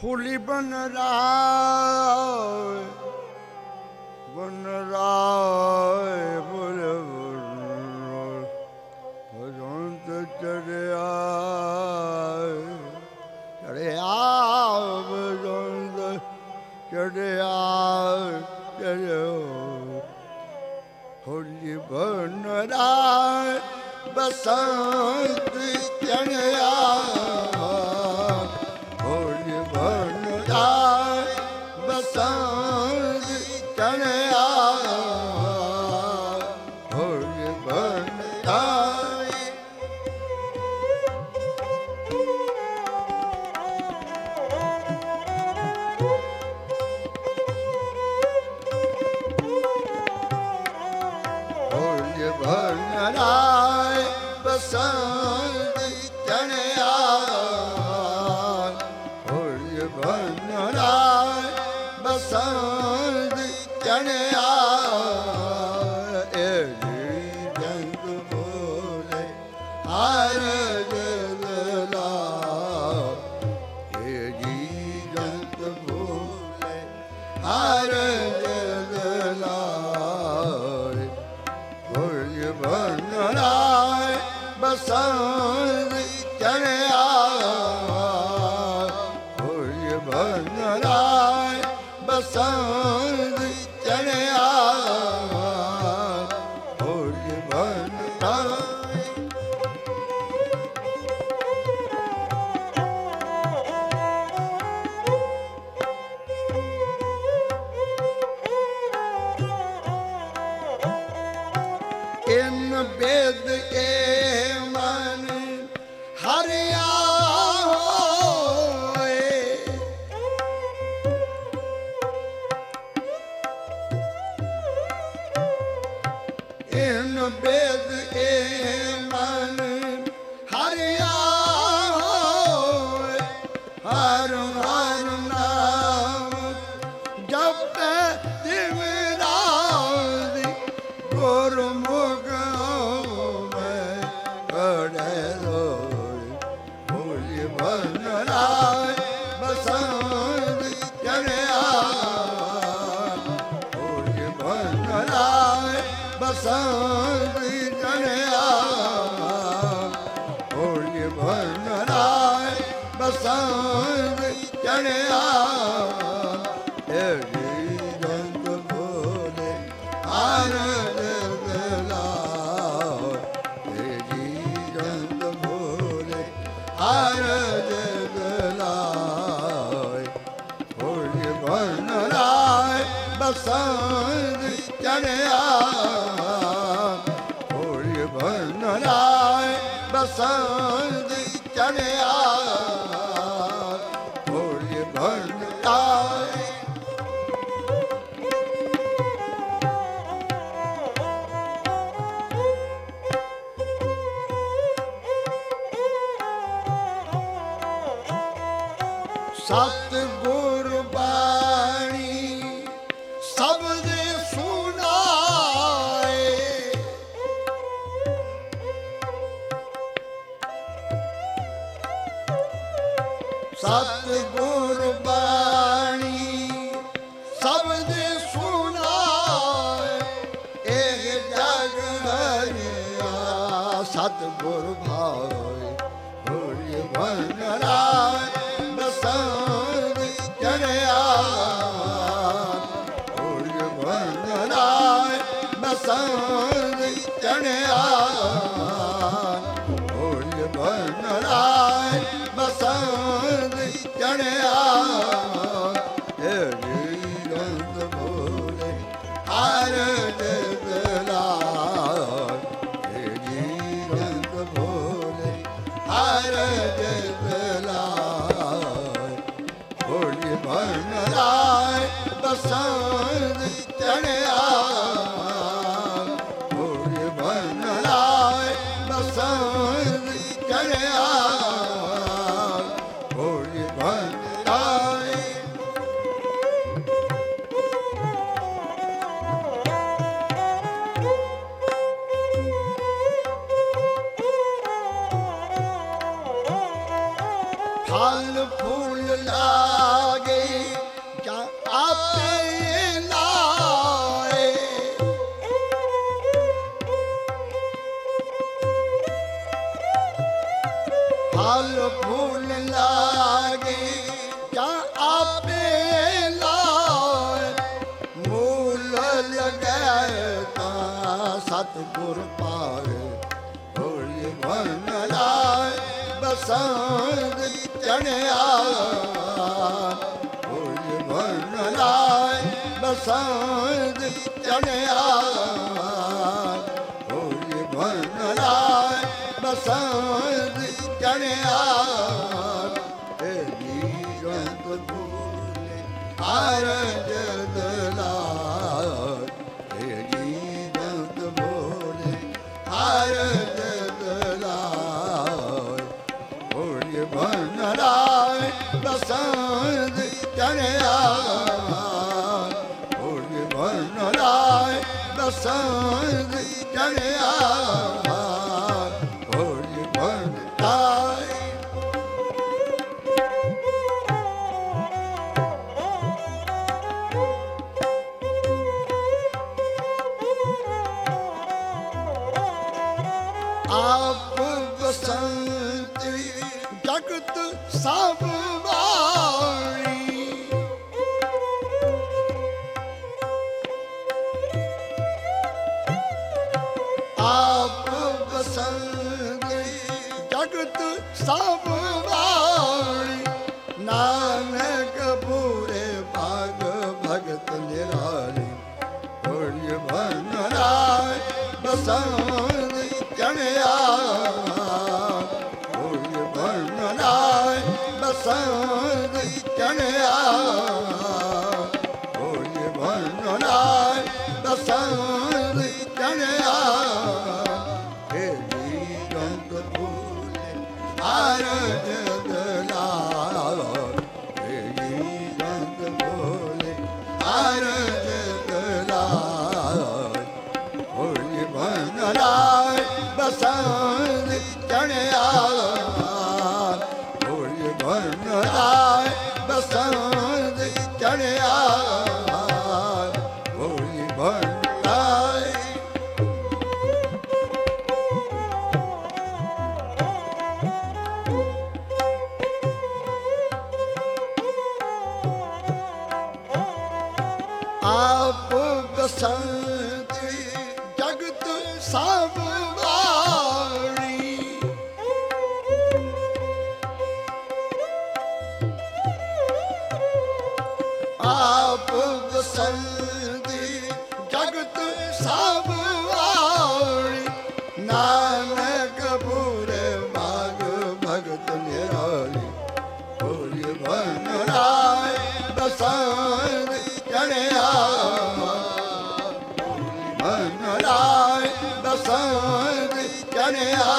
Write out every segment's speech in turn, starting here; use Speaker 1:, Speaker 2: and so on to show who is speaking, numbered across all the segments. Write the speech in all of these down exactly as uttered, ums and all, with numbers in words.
Speaker 1: फूली बन राय बन राय बोले भजंत चढ़िया चढ़िया भजंत चढ़िया चढ़ो फूली बन राय बसंत चढ़िया बसंत चढ़िया फूल बनता फूल बनता बसंत चढ़िया फूल बनता बसंत चढ़िया जंग बोले हर जला जी जंग बोले हर जला फूल बनरा बसंत चढ़िया फूल बनरा बसंत चढ़िया फूल बनता इन वेद के मन हरिया इन वेद के मन हरिया हर हर नाम जप दिवराज गुरुमुख में पढ़े लो फूल बनरा बसंत चढ़िया फूल बनरा बसंत चढ़िया फूल बनरा बसंत चढ़िया रंग बोले हर जला जी रंग बोले हर जला फूल बनरा बसंत चढ़िया फूल बनरा बसंत चढ़िया फूल बनता सतगुर बाणी शब्द सुनाए सतगुर बाणी शब्द सुनाए एक जग हरिया सतगुर भाई फूल बनरा बसंत चढ़िया फूल बनरा बसंत चढ़िया फूल बनरा बसंत चढ़िया रंग बोले हर जला जी रंग बोले हर जला फूल बनरा बसंत चढ़िया फूल बनरा बसंत चढ़िया फूल बनता फल फूल ला ਗੁਰ ਪਾਵੇ ਹੋਲੀ ਮਨ ਲਾਇ ਬਸੰਤ ਚੜਿਆ ਹੋਲੀ ਮਨ ਲਾਇ ਬਸੰਤ ਚੜਿਆ ਹੋਲੀ ਮਨ ਲਾਇ ਬਸੰਤ ਚੜਿਆ ਤੇਰੀ ਗੰਤ ਭੂਲੇ ਹਰ ਜਦ ਲਾਇ ਤੇਰੀ ਗੰਤ ਭੂਲੇ ਹਰ ਜਦ ਲਾਇ ਹੋਲੀ ਮਨ ਲਾਇ ਬਸੰਤ ਚੜਿਆ ਹੋਲੀ ਮਨ ਲਾਇ ਬਸੰਤ ਚੜਿਆ ਹੋਲੀ ਮਨ ਲਾਇ ਆਪ ਬਸੰਤੀ ਜਗਤ ਸਭ ਵਾਲੀ ਆਪ ਬਸੰਤੀ ਜਗਤ ਸਭ ਵਾਲੀ ਨਾਨਕ ਪੂਰੇ ਭਾਗ ਭਗਤ ਨਿਰਾਲੀ ਹੋਲੀ ਮਨ ਲਾਇ ਬਸੰਤ ਚੜਿਆ ਹੋਲੀ ਮਨ ਲਾਇ ਬਸੰਤ ਚੜਿਆ ਹੋਲੀ ਮਨ ਲਾਇ ਬਸੰਤ ਚੜਿਆ ਤੇਰੀ ਗੰਤ ਭੂਲੇ ਹਰ ਜਗ ਲਾਇ ਤੇਰੀ ਗੰਤ ਭੂਲੇ ਹਰ ਜਗ ਲਾਇ ਹੋਲੀ ਮਨ ਲਾਇ ਬਸੰਤ ਚੜਿਆ ਹੋਲੀ ਮਨ ਲਾਇ ਬਸੰਤ ਚੜਿਆ ਹੋਲੀ ਮਨ ਲਾਇ ਆਪ ਬਸੰਤ ਜਗਤ ਸਭ ਵਾਲੀ ਆਪ ਬਸੰਤ ਜਗਤ ਸਭ ਵਾਲੀ ਨਾਨਕ ਪੂਰੇ ਭਾਗ ਭਗਤ ਨਿਰਾਲੀ ਹੋਲੀ ਮਨ ਲਾਇ ਬਸੰਤ ਚੜਿਆ ਮਨ ਲਾਇ ਬਸੰਤ ਚੜਿਆ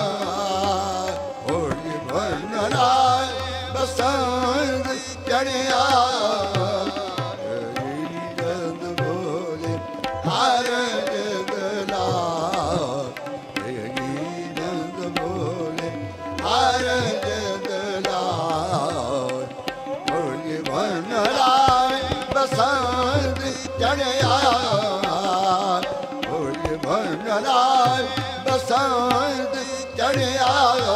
Speaker 1: ਹੋਲੀ ਮਨ ਲਾਇ ਬਸੰਤ ਚੜਿਆ ਤੇਰੀ ਗੰਤ ਭੂਲੇ ਹਰ ਜਗ ਲਾਇ ਤੇਰੀ ਗੰਤ ਭੂਲੇ ਹਰ ਜਗ ਲਾਇ ਹੋਲੀ ਮਨ ਲਾਇ ਬਸੰਤ ਚੜਿਆ ਹੋਲੀ ਮਨ ਲਾਇ ਬਸੰਤ ਚੜਿਆ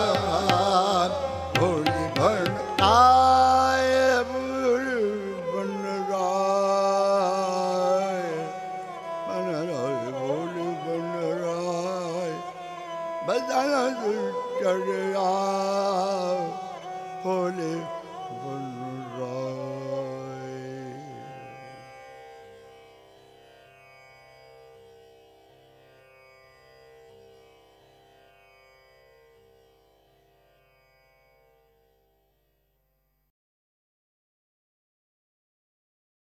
Speaker 1: ਹੋਲੀ ਮਨ ਆਏ ਬੁਲ ਬਨ ਰਾਏ ਬਨ ਰਾਏ ਬੁਲ ਬਨ ਰਾਏ ਬਦਨ ਚੜਿਆ